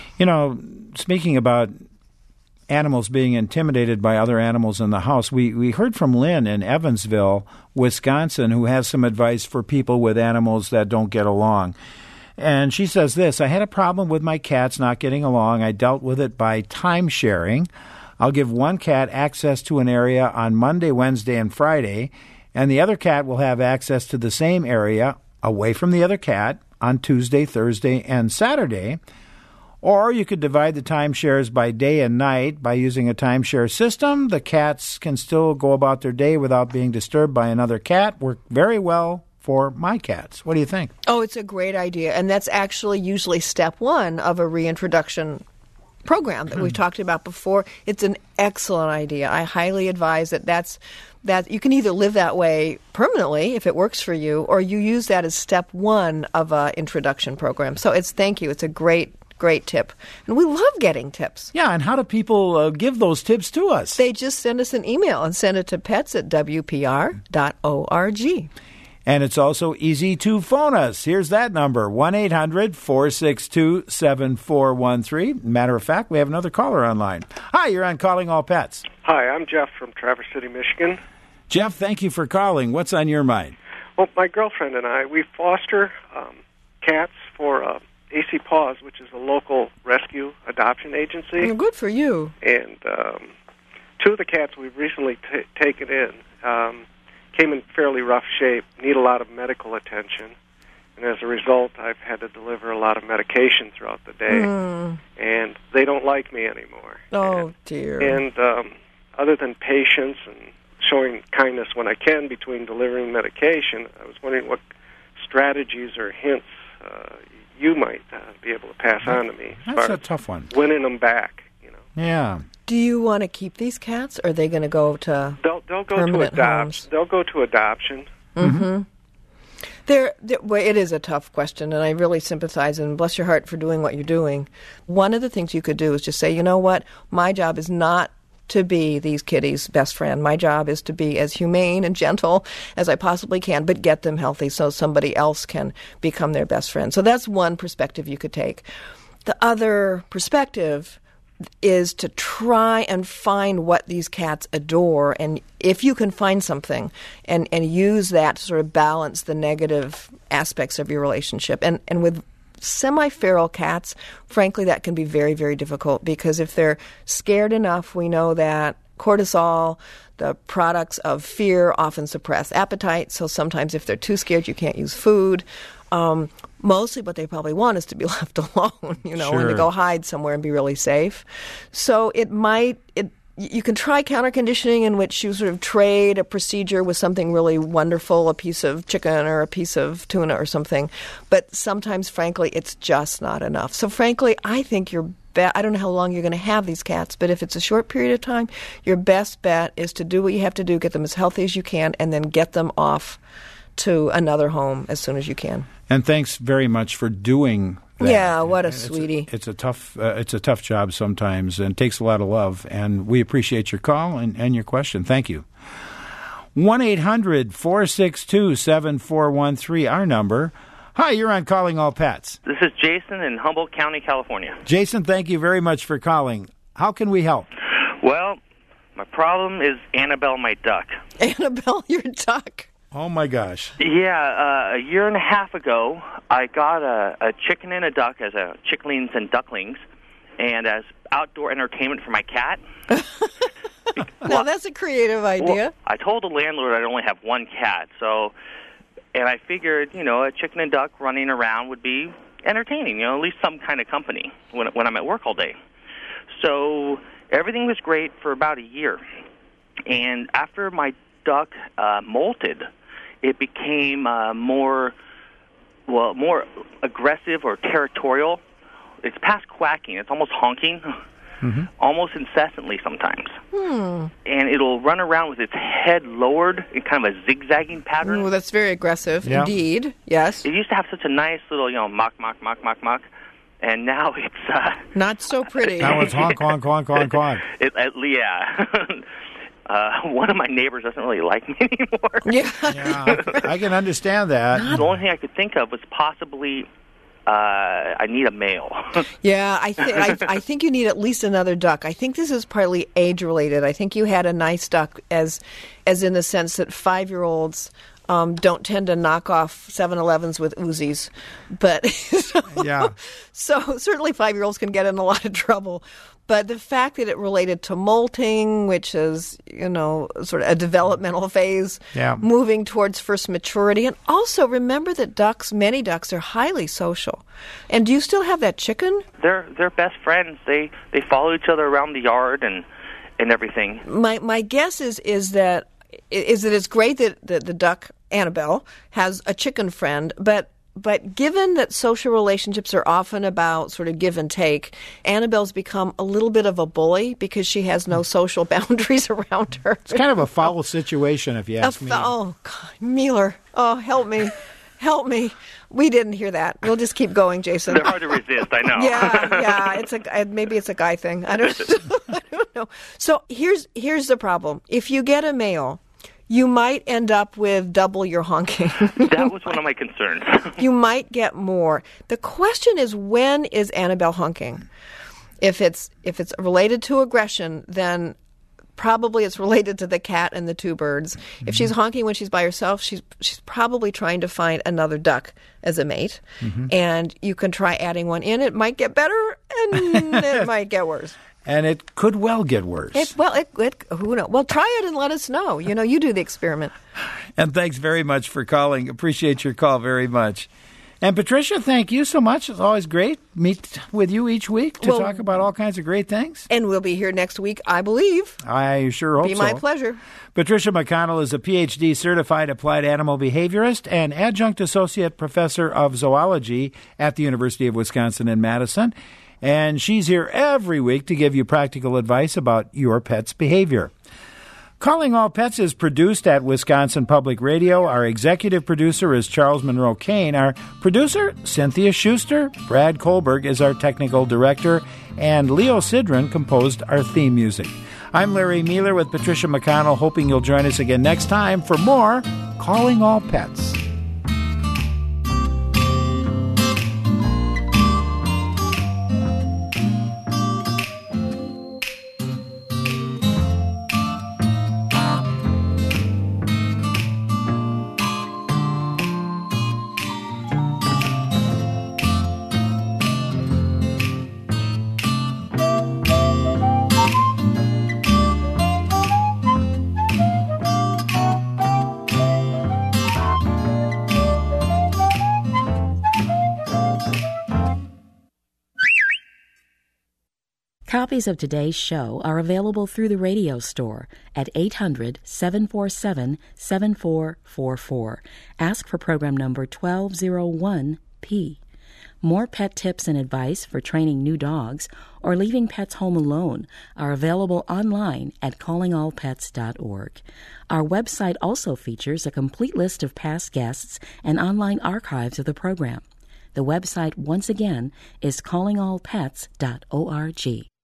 Speaker 1: Speaking about animals being intimidated by other animals in the house, we heard from Lynn in Evansville, Wisconsin, who has some advice for people with animals that don't get along. And she says this: I had a problem with my cats not getting along. I dealt with it by time sharing. I'll give one cat access to an area on Monday, Wednesday, and Friday, and the other cat will have access to the same area away from the other cat on Tuesday, Thursday, and Saturday. Or you could divide the timeshares by day and night by using a timeshare system. The cats can still go about their day without being disturbed by another cat. Work very well for my cats. What do you think?
Speaker 2: Oh, it's a great idea. And that's actually usually step one of a reintroduction program that we've talked about before. It's an excellent idea. I highly advise that you can either live that way permanently if it works for you, or you use that as step one of an introduction program. So thank you. It's a great tip. And we love getting tips.
Speaker 1: Yeah, and how do people give those tips to us?
Speaker 2: They just send us an email and send it to pets@wpr.org.
Speaker 1: And it's also easy to phone us. Here's that number, 1-800-462-7413. Matter of fact, we have another caller online. Hi, you're on Calling All Pets.
Speaker 11: Hi, I'm Jeff from Traverse City, Michigan.
Speaker 1: Jeff, thank you for calling. What's on your mind?
Speaker 11: Well, my girlfriend and I, we foster cats for AC Paws, which is a local rescue adoption agency.
Speaker 2: Good for you.
Speaker 11: And two of the cats we've recently taken in came in fairly rough shape, need a lot of medical attention. And as a result, I've had to deliver a lot of medication throughout the day. And they don't like me anymore.
Speaker 2: Oh, dear.
Speaker 11: And other than patience and showing kindness when I can between delivering medication, I was wondering what strategies or hints you might be able to pass on to me.
Speaker 1: That's a tough one.
Speaker 11: Winning them back, you know.
Speaker 1: Yeah.
Speaker 2: Do you want to keep these cats, or are they going to go to
Speaker 11: They'll go
Speaker 2: permanent
Speaker 11: to
Speaker 2: homes?
Speaker 11: They'll go to adoption.
Speaker 2: Mm-hmm. Well, it is a tough question, and I really sympathize, and bless your heart for doing what you're doing. One of the things you could do is just say, you know what, my job is not to be these kitties' best friend. My job is to be as humane and gentle as I possibly can, but get them healthy so somebody else can become their best friend. So that's one perspective you could take. The other perspective is to try and find what these cats adore, and if you can find something, and use that to sort of balance the negative aspects of your relationship. And with semi-feral cats, frankly, that can be very, very difficult, because if they're scared enough, we know that cortisol, the products of fear, often suppress appetite. So sometimes if they're too scared, you can't use food. Mostly what they probably want is to be left alone, and to go hide somewhere and be really safe. So you can try counter conditioning, in which you sort of trade a procedure with something really wonderful, a piece of chicken or a piece of tuna or something. But sometimes, frankly, it's just not enough. So frankly, I think I don't know how long you're going to have these cats, but if it's a short period of time, your best bet is to do what you have to do, get them as healthy as you can, and then get them off to another home as soon as you can.
Speaker 1: And thanks very much for doing that.
Speaker 2: Yeah, what a sweetie.
Speaker 1: It's a tough job sometimes, and takes a lot of love. And we appreciate your call and your question. Thank you. 1-800-462-7413, our number. Hi, you're on Calling All Pets.
Speaker 12: This is Jason in Humboldt County, California.
Speaker 1: Jason, thank you very much for calling. How can we help?
Speaker 12: Well, my problem is Annabelle, my duck.
Speaker 2: Annabelle, your duck?
Speaker 1: Oh, my gosh.
Speaker 12: Yeah, a year and a half ago, I got a chicken and a duck as a chicklings and ducklings, and as outdoor entertainment for my cat.
Speaker 2: Now, that's a creative idea.
Speaker 12: Well, I told the landlord I'd only have one cat, and I figured, a chicken and duck running around would be entertaining, at least some kind of company when I'm at work all day. So everything was great for about a year. And after my duck molted, it became more aggressive or territorial. It's past quacking. It's almost honking, almost incessantly sometimes. And it'll run around with its head lowered in kind of a zigzagging pattern.
Speaker 2: Oh, that's very aggressive, indeed. Yes.
Speaker 12: It used to have such a nice little, mock, mock, mock, mock, mock. And now it's...
Speaker 2: not so pretty.
Speaker 1: Now it's honk, honk, honk, honk, honk.
Speaker 12: Yeah. One of my neighbors doesn't really like me anymore.
Speaker 2: Yeah,
Speaker 1: I can understand that.
Speaker 12: The only thing I could think of was possibly I need a male.
Speaker 2: Yeah, I think you need at least another duck. I think this is partly age-related. I think you had a nice duck as in the sense that 5-year-olds don't tend to knock off 7-Elevens with Uzis. But so certainly 5-year-olds can get in a lot of trouble. But the fact that it related to molting, which is, sort of a developmental phase, moving towards first maturity. And also remember that many ducks are highly social. And do you still have that chicken?
Speaker 12: They're best friends. They follow each other around the yard and everything.
Speaker 2: My guess is that it's great that the duck, Annabelle, has a chicken friend, but given that social relationships are often about sort of give and take, Annabelle's become a little bit of a bully because she has no social boundaries around her.
Speaker 1: It's kind of a foul situation, if you ask me.
Speaker 2: Oh, God, Mueller. Oh, help me. Help me. We didn't hear that. We'll just keep going, Jason.
Speaker 12: They're hard to resist, I know.
Speaker 2: Yeah. Maybe it's a guy thing. I don't know. So here's the problem. If you get a male, you might end up with double your honking.
Speaker 12: That was one of my concerns.
Speaker 2: You might get more. The question is, when is Annabelle honking? If it's related to aggression, then probably it's related to the cat and the two birds. If she's honking when she's by herself, she's probably trying to find another duck as a mate. And you can try adding one in. It might get better, and it might get worse.
Speaker 1: And it could well get worse.
Speaker 2: Who knows? Well, try it and let us know. You do the experiment.
Speaker 1: And thanks very much for calling. Appreciate your call very much. And Patricia, thank you so much. It's always great to meet with you each week to talk about all kinds of great things.
Speaker 2: And we'll be here next week, I believe.
Speaker 1: I sure hope so.
Speaker 2: Be my pleasure.
Speaker 1: Patricia McConnell is a Ph.D. certified applied animal behaviorist and adjunct associate professor of zoology at the University of Wisconsin in Madison. And she's here every week to give you practical advice about your pet's behavior. Calling All Pets is produced at Wisconsin Public Radio. Our executive producer is Charles Monroe Kane. Our producer, Cynthia Schuster. Brad Kohlberg is our technical director. And Leo Sidran composed our theme music. I'm Larry Mueller with Patricia McConnell, hoping you'll join us again next time for more Calling All Pets.
Speaker 6: Copies of today's show are available through the radio store at 800-747-7444. Ask for program number 1201P. More pet tips and advice for training new dogs or leaving pets home alone are available online at callingallpets.org. Our website also features a complete list of past guests and online archives of the program. The website, once again, is callingallpets.org.